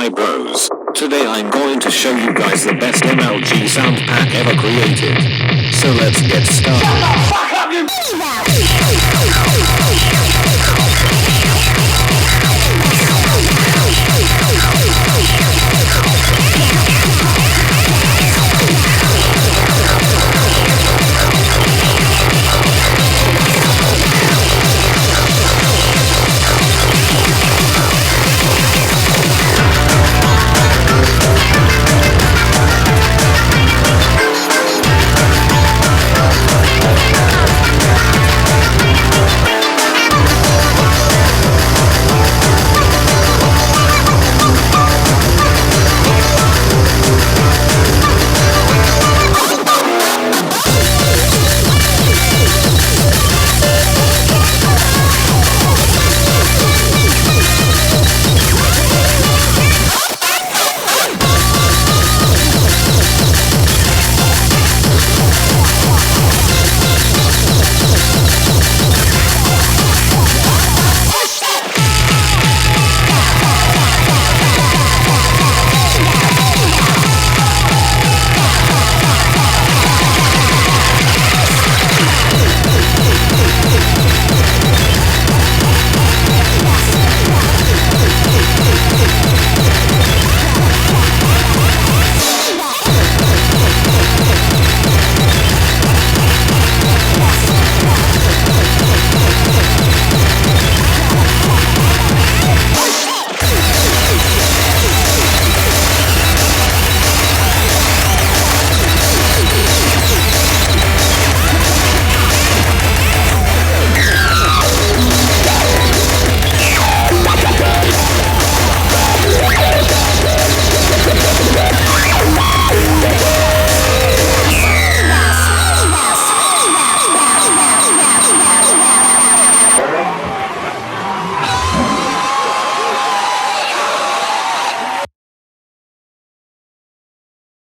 Hi bros. Today I'm going to show you guys the best MLG sound pack ever created. So let's get started. Shut the fuck up, you